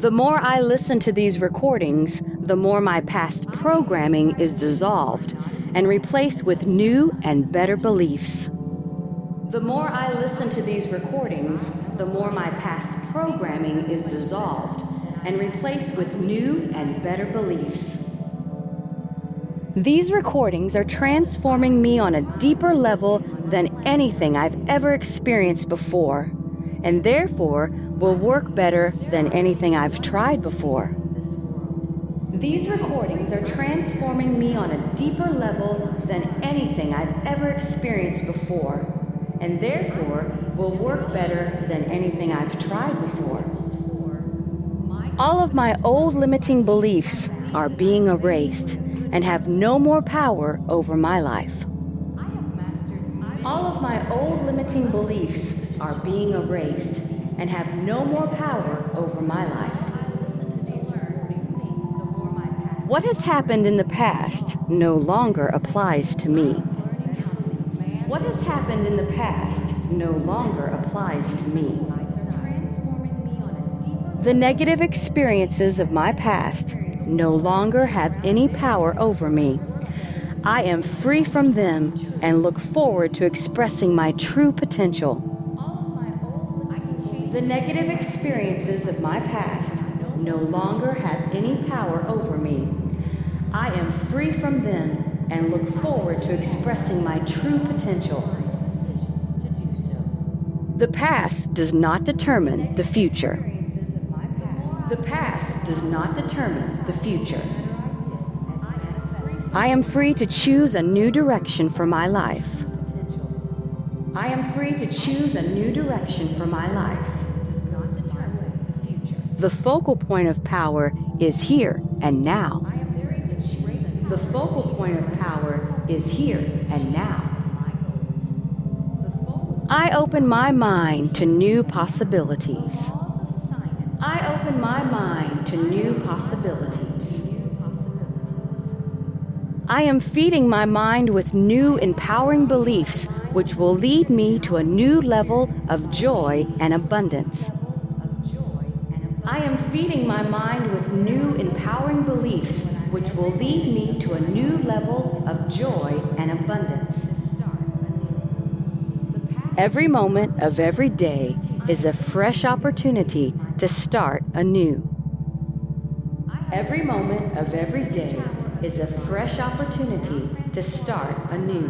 The more I listen to these recordings, the more my past programming is dissolved and replaced with new and better beliefs. The more I listen to these recordings, the more my past programming is dissolved and replaced with new and better beliefs. These recordings are transforming me on a deeper level than anything I've ever experienced before, and therefore will work better than anything I've tried before. These recordings are transforming me on a deeper level than anything I've ever experienced before, and therefore will work better than anything I've tried before. All of my old limiting beliefs are being erased and have no more power over my life. All of my old limiting beliefs are being erased and have no more power over my life. What has happened in the past no longer applies to me. What has happened in the past no longer applies to me. The negative experiences of my past no longer have any power over me. I am free from them and look forward to expressing my true potential. The negative experiences of my past no longer have any power over me. I am free from them and look forward to expressing my true potential. The past does not determine the future. The past does not determine the future. I am free to choose a new direction for my life. I am free to choose a new direction for my life. The focal point of power is here and now. The focal point of power is here and now. I open my mind to new possibilities. I open my mind to new possibilities. I am feeding my mind with new empowering beliefs which will lead me to a new level of joy and abundance. I am feeding my mind with new empowering beliefs which will lead me to a new level of joy and abundance. Every moment of every day is a fresh opportunity to start anew. Every moment of every day is a fresh opportunity to start anew.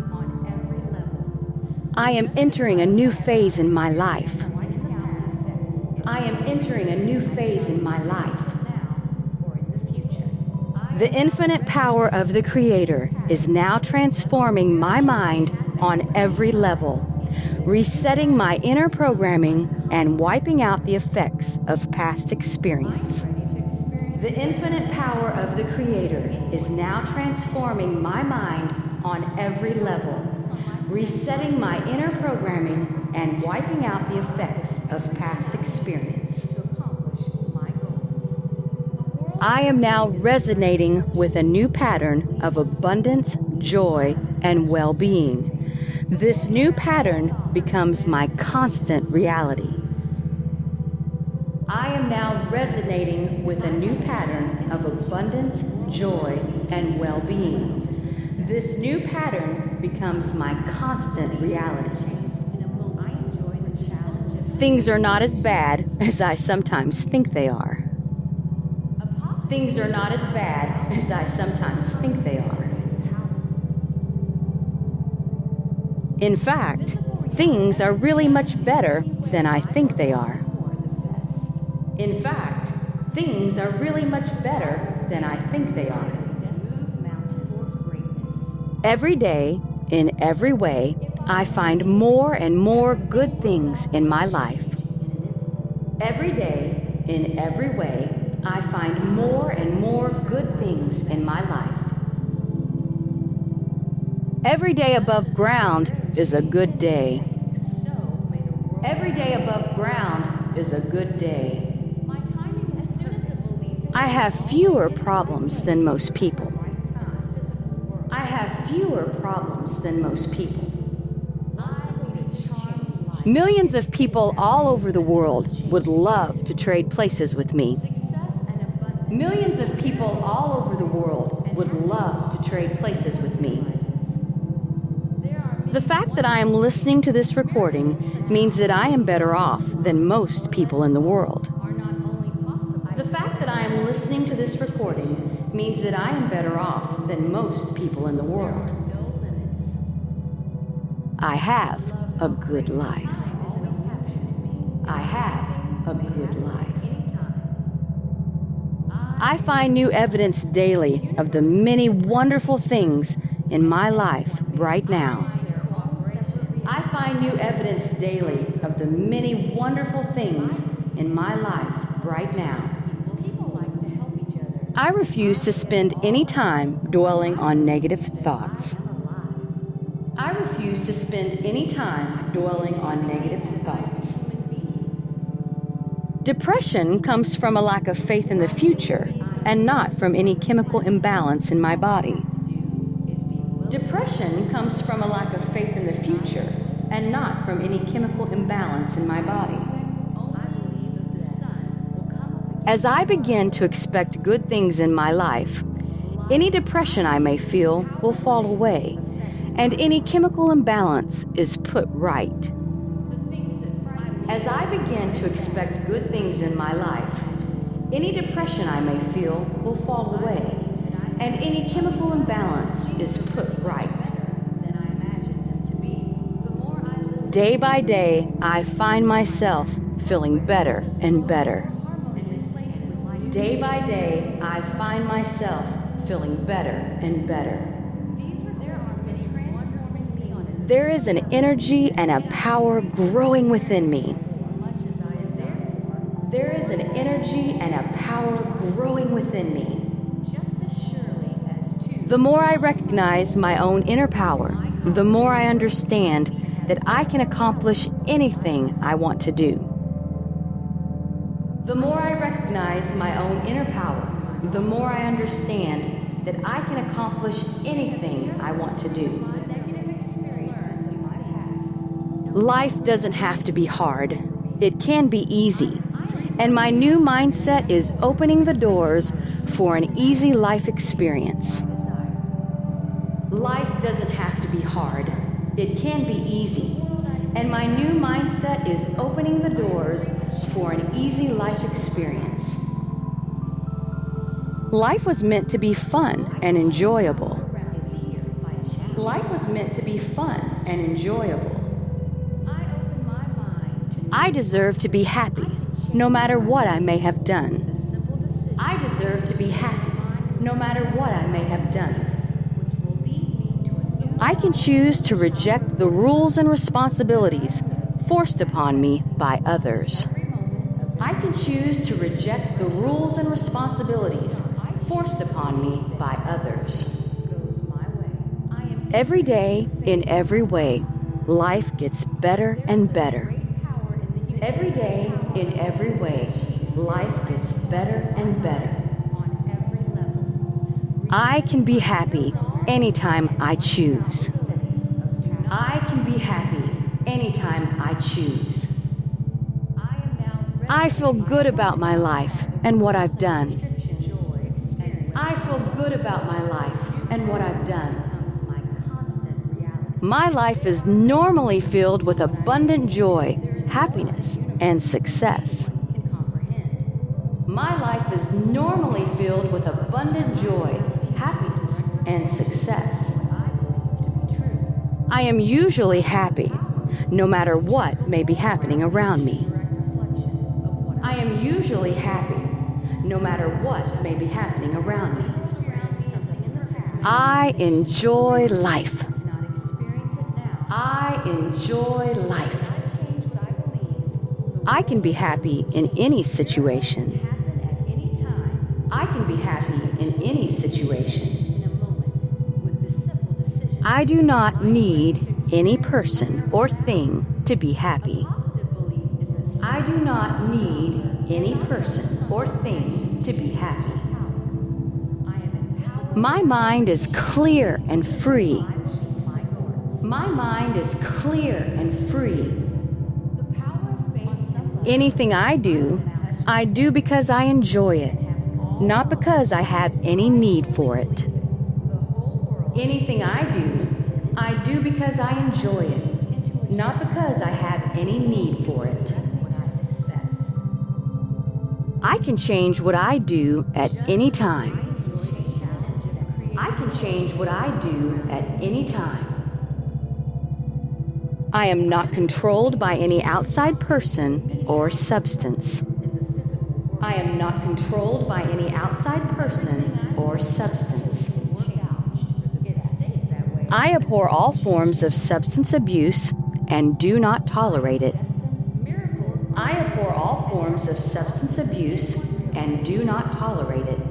I am entering a new phase in my life. I am entering a new phase in my life. The infinite power of the Creator is now transforming my mind on every level, resetting my inner programming and wiping out the effects of past experience. The infinite power of the Creator is now transforming my mind on every level, resetting my inner programming and wiping out the effects of past experience. I am now resonating with a new pattern of abundance, joy, and well-being. This new pattern becomes my constant reality. I am now resonating with a new pattern of abundance, joy, and well-being. This new pattern becomes my constant reality. Things are not as bad as I sometimes think they are. Things are not as bad as I sometimes think they are. In fact, things are really much better than I think they are. In fact, things are really much better than I think they are. Every day, in every way, I find more and more good things in my life. Every day, in every way, I find more and more good things in my life. Every day above ground is a good day. Every day above ground is a good day. I have fewer problems than most people. I have fewer problems than most people. Millions of people all over the world would love to trade places with me. Millions of people all over the world would love to trade places with me. The fact that I am listening to this recording means that I am better off than most people in the world. The fact that I am listening to this recording means that I am better off than most people in the world. I have a good life. I have a good life. I find new evidence daily of the many wonderful things in my life right now. I find new evidence daily of the many wonderful things in my life right now. I refuse to spend any time dwelling on negative thoughts. I refuse to spend any time dwelling on negative thoughts. Depression comes from a lack of faith in the future and not from any chemical imbalance in my body. Depression comes from a lack of faith in the future and not from any chemical imbalance in my body. As I begin to expect good things in my life, any depression I may feel will fall away, and any chemical imbalance is put right. As I begin to expect good things in my life, any depression I may feel will fall away, and any chemical imbalance is put right. Day by day, I find myself feeling better and better. Day by day, I find myself feeling better and better. There is an energy and a power growing within me. There is an energy and a power growing within me. The more I recognize my own inner power, the more I understand that I can accomplish anything I want to do. The more I recognize my own inner power, the more I understand that I can accomplish anything I want to do. Life doesn't have to be hard. It can be easy. And my new mindset is opening the doors for an easy life experience. Life doesn't have to be hard. It can be easy. And my new mindset is opening the doors for an easy life experience. Life was meant to be fun and enjoyable. Life was meant to be fun and enjoyable. I deserve to be happy, no matter what I may have done. I deserve to be happy, no matter what I may have done. I can choose to reject the rules and responsibilities forced upon me by others. I can choose to reject the rules and responsibilities forced upon me by others. Every day, in every way, life gets better and better. Every day, in every way, life gets better and better. I can be happy anytime I choose. I can be happy anytime I choose. I feel good about my life and what I've done. I feel good about my life and what I've done. My life is normally filled with abundant joy, happiness, and success. My life is normally filled with abundant joy, happiness, and success. I am usually happy, no matter what may be happening around me. I am usually happy, no matter what may be happening around me. I enjoy life. I enjoy life. I can be happy in any situation. I can be happy in any situation. I do not need any person or thing to be happy. I do not need any person or thing to be happy. My mind is clear and free. My mind is clear and free. Anything I do because I enjoy it, not because I have any need for it. Anything I do because I enjoy it, not because I have any need for it. I can change what I do at any time. I can change what I do at any time. I am not controlled by any outside person or substance. I am not controlled by any outside person or substance. I abhor all forms of substance abuse and do not tolerate it. I abhor all forms of substance abuse and do not tolerate it.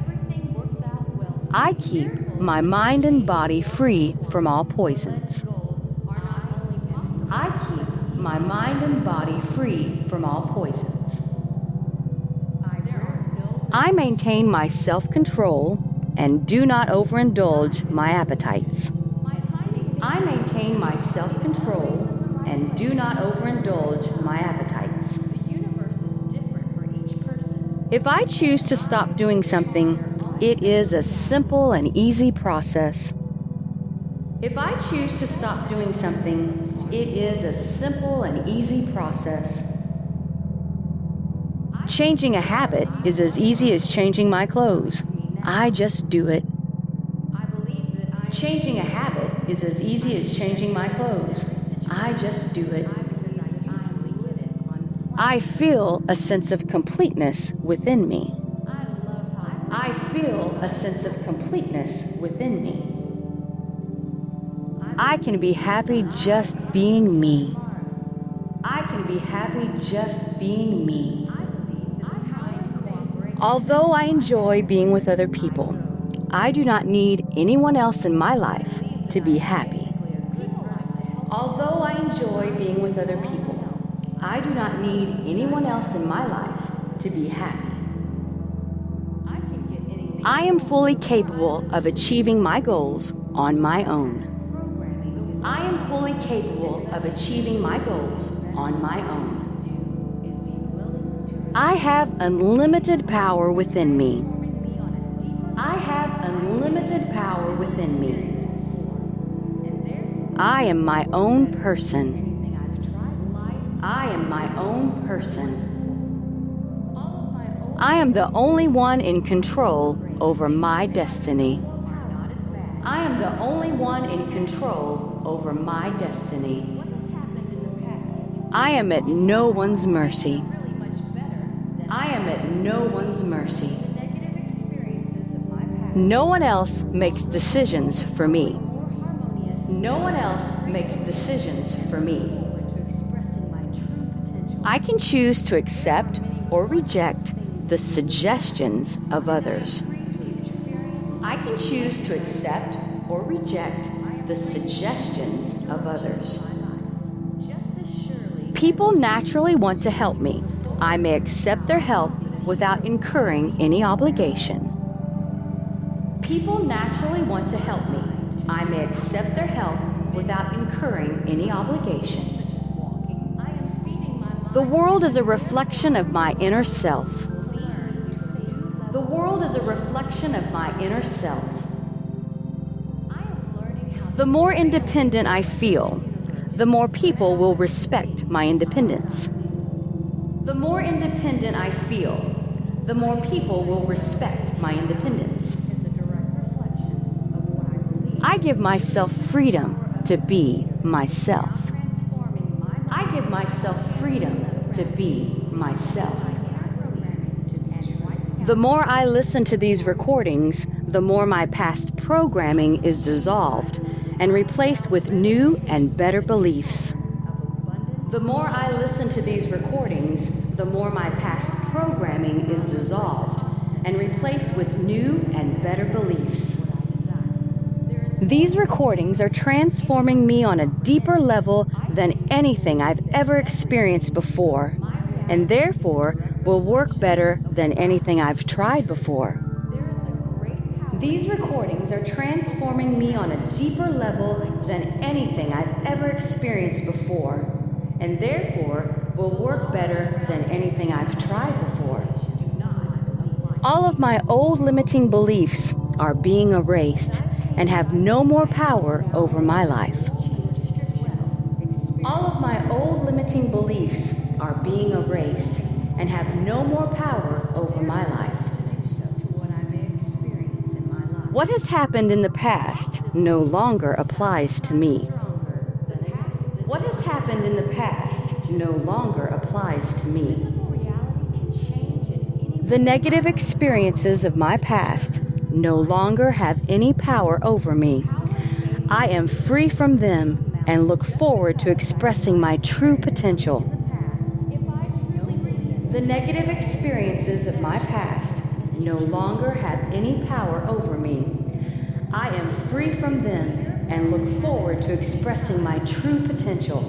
I keep my mind and body free from all poisons. I keep my mind and body free from all poisons. I maintain my self-control and do not overindulge my appetites. I maintain my self-control and do not overindulge my appetites. If I choose to stop doing something, it is a simple and easy process. If I choose to stop doing something, it is a simple and easy process. Changing a habit is as easy as changing my clothes. I just do it. Changing a habit is as easy as changing my clothes. I just do it. I feel a sense of completeness within me. I feel a sense of completeness within me. I can be happy just being me. I can be happy just being me. Although I enjoy being with other people, I do not need anyone else in my life to be happy. Although I enjoy being with other people, I do not need anyone else in my life to be happy. I am fully capable of achieving my goals on my own. I am fully capable of achieving my goals on my own. I have unlimited power within me. I have unlimited power within me. I am my own person. I am my own person. I am the only one in control over my destiny. I am the only one in control over my destiny. I am at no one's mercy. I am at no one's mercy. No one else makes decisions for me. No one else makes decisions for me. I can choose to accept or reject the suggestions of others. I can choose to accept or reject the suggestions of others. People naturally want to help me. I may accept their help without incurring any obligation. People naturally want to help me. I may accept their help without incurring any obligation. The world is a reflection of my inner self. The world is a reflection of my inner self. The more independent I feel, the more people will respect my independence. The more independent I feel, the more people will respect my independence. I give myself freedom to be myself. I give myself freedom to be myself. The more I listen to these recordings, the more my past programming is dissolved and replaced with new and better beliefs. The more I listen to these recordings, the more my past programming is dissolved and replaced with new and better beliefs. These recordings are transforming me on a deeper level than anything I've ever experienced before, and therefore will work better than anything I've tried before. These recordings are transforming me on a deeper level than anything I've ever experienced before, and therefore will work better than anything I've tried before. All of my old limiting beliefs are being erased and have no more power over my life. All of my old limiting beliefs are being erased and have no more power over my life. What has happened in the past no longer applies to me. What has happened in the past no longer applies to me. The negative experiences of my past no longer have any power over me. I am free from them and look forward to expressing my true potential. The negative experiences of my past no longer have any power over me. I am free from them and look forward to expressing my true potential.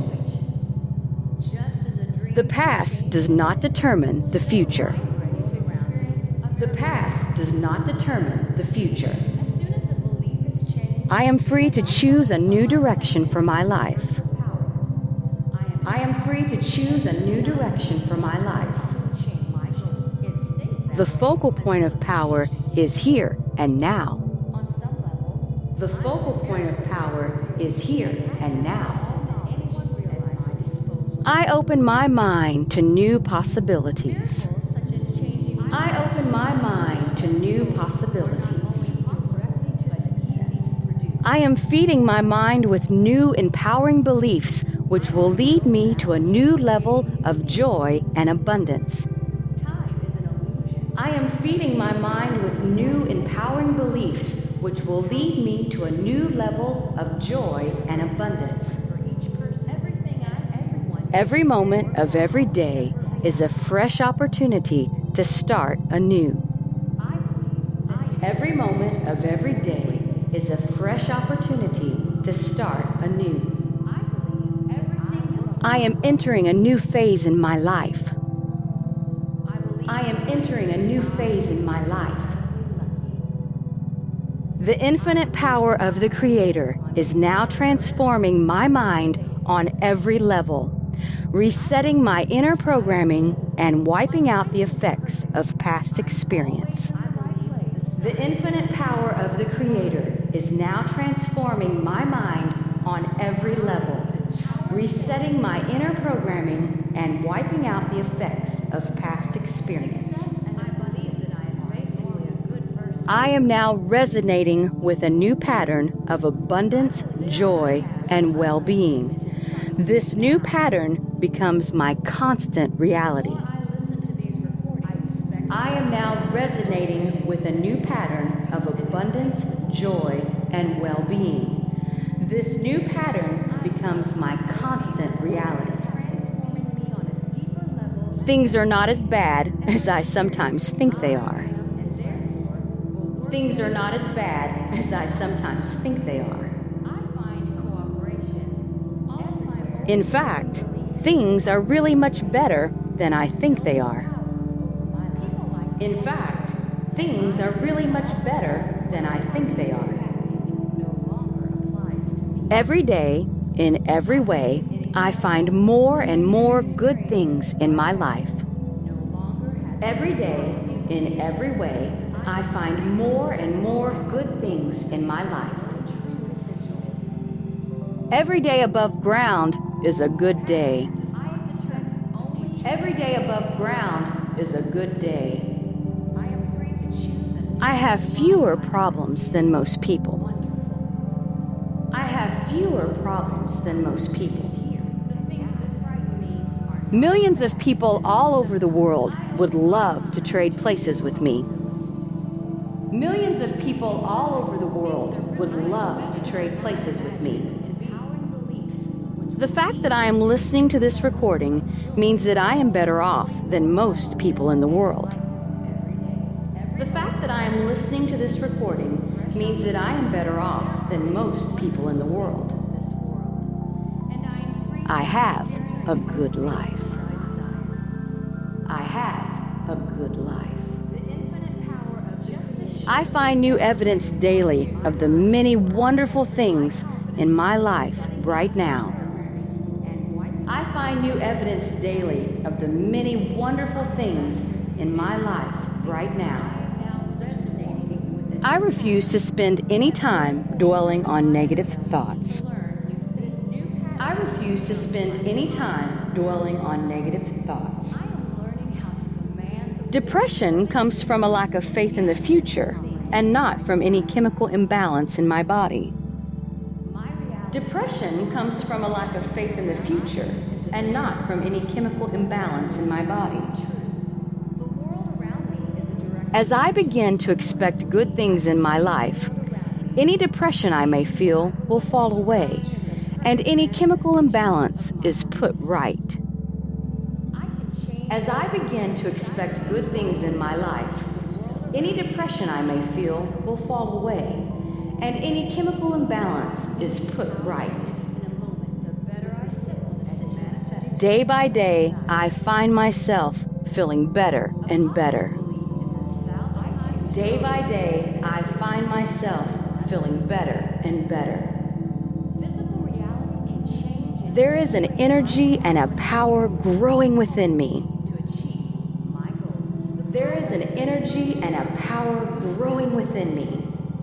The past does not determine the future. The past does not determine the future. I am free to choose a new direction for my life. I am free to choose a new direction for my life. The focal point of power is here and now. The focal point of power is here and now. I open my mind to new possibilities. I open my mind to new possibilities. I am feeding my mind with new empowering beliefs which will lead me to a new level of joy and abundance. I am feeding my mind with new empowering beliefs which will lead me to a new level of joy and abundance. Every moment of every day is a fresh opportunity to start anew. Every moment of every day is a fresh opportunity to start anew. I am entering a new phase in my life. I am entering a new phase in my life. The infinite power of the Creator is now transforming my mind on every level, resetting my inner programming and wiping out the effects of past experience. The infinite power of the Creator is now transforming my mind on every level, resetting my inner programming and wiping out the effects of past experience. I am now resonating with a new pattern of abundance, joy, and well-being. This new pattern becomes my constant reality. I am now resonating with a new pattern of abundance, joy, and well-being. This new pattern becomes my constant reality. Things are not as bad as I sometimes think they are. Things are not as bad as I sometimes think they are. In fact, things are really much better than I think they are. In fact, things are really much better than I think they are. Every day, in every way, I find more and more good things in my life. Every day, in every way, I find more and more good things in my life. Every day above ground is a good day. Every day above ground is a good day. I have fewer problems than most people. I have fewer problems than most people. Millions of people all over the world would love to trade places with me. Millions of people all over the world would love to trade places with me. The fact that I am listening to this recording means that I am better off than most people in the world. The fact that I am listening to this recording means that I am better off than most people in the world. I have a good life. I have a good life. I find new evidence daily of the many wonderful things in my life right now. I find find new evidence daily of the many wonderful things in my life right now. I refuse to spend any time dwelling on negative thoughts. I refuse to spend any time dwelling on negative thoughts. Depression comes from a lack of faith in the future and not from any chemical imbalance in my body. Depression comes from a lack of faith in the future and not from any chemical imbalance in my body. As I begin to expect good things in my life, any depression I may feel will fall away, and any chemical imbalance is put right. As I begin to expect good things in my life, any depression I may feel will fall away, and any chemical imbalance is put right. Day by day, I find myself feeling better and better. Day by day, I find myself feeling better and better. There is an energy and a power growing within me. There is an energy and a power growing within me.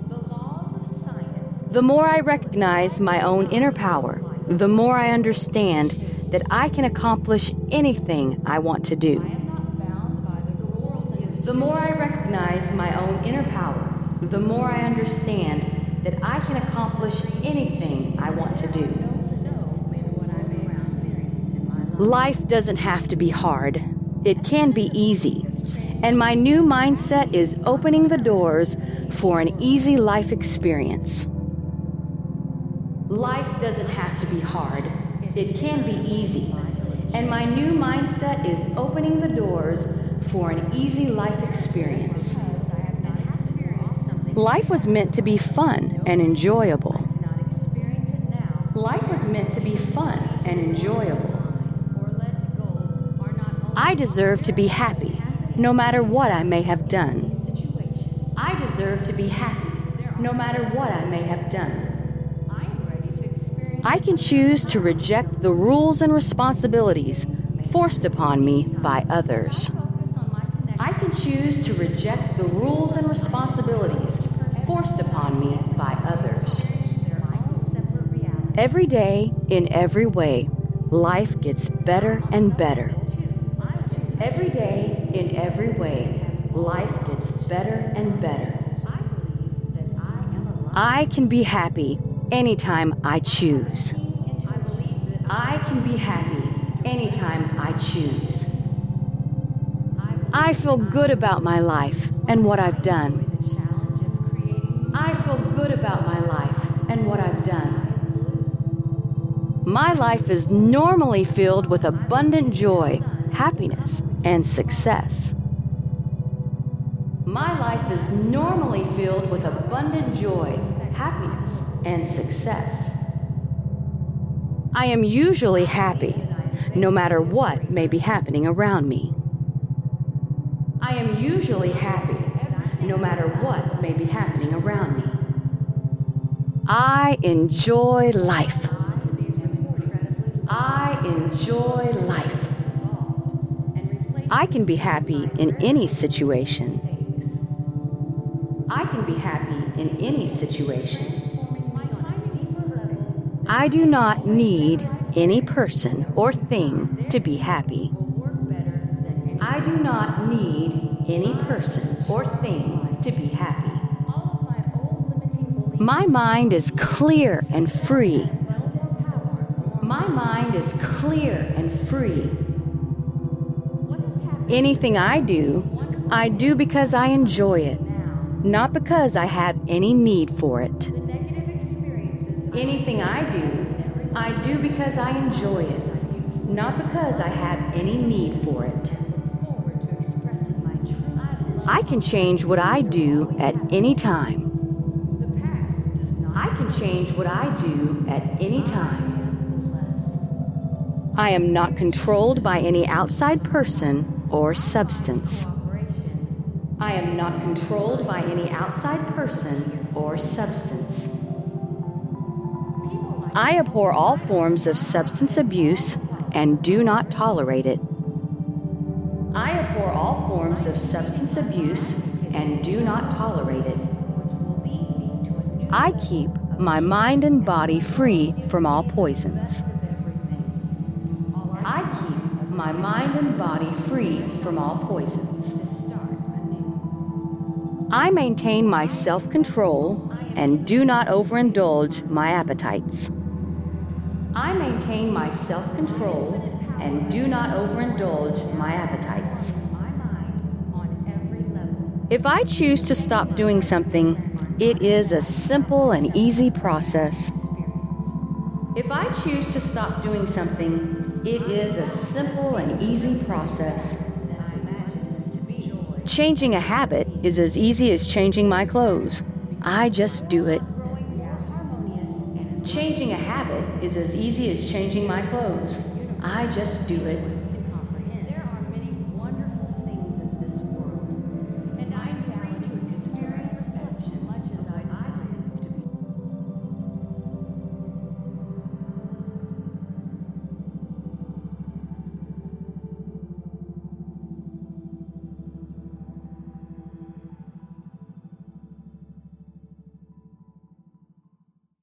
The more I recognize my own inner power, the more I understand that I can accomplish anything I want to do. The more I recognize my own inner power, the more I understand that I can accomplish anything I want to do. Life doesn't have to be hard. It can be easy. And my new mindset is opening the doors for an easy life experience. Life doesn't have to be hard. It can be easy. And my new mindset is opening the doors for an easy life experience. Life was meant to be fun and enjoyable. Life was meant to be fun and enjoyable. I deserve to be happy, no matter what I may have done. I deserve to be happy, no matter what I may have done. I can choose to reject the rules and responsibilities forced upon me by others. I can choose to reject the rules and responsibilities forced upon me by others. Every day, in every way, life gets better and better. Every day, in every way, life gets better and better. I can be happy anytime I choose. I can be happy anytime I choose. I feel good about my life and what I've done. I feel good about my life and what I've done. My life is normally filled with abundant joy, happiness, and success. My life is normally filled with abundant joy, happiness, and success. I am usually happy, no matter what may be happening around me. I am usually happy, no matter what may be happening around me. I enjoy life. I enjoy life. I can be happy in any situation. I can be happy in any situation. I do not need any person or thing to be happy. I do not need any person or thing to be happy. My mind is clear and free. My mind is clear and free. Anything I do because I enjoy it, not because I have any need for it. Anything I do because I enjoy it, not because I have any need for it. I can change what I do at any time. I can change what I do at any time. I am not controlled by any outside person or substance. I am not controlled by any outside person or substance. I abhor all forms of substance abuse and do not tolerate it. I abhor all forms of substance abuse and do not tolerate it. I keep my mind and body free from all poisons. I keep my mind and body free from all poisons. I maintain my self-control and do not overindulge my appetites. I maintain my self-control and do not overindulge my appetites. If I choose to stop doing something, it is a simple and easy process. If I choose to stop doing something, it is a simple and easy process. Changing a habit is as easy as changing my clothes. I just do it. Changing a habit is as easy as changing my clothes. I just do it.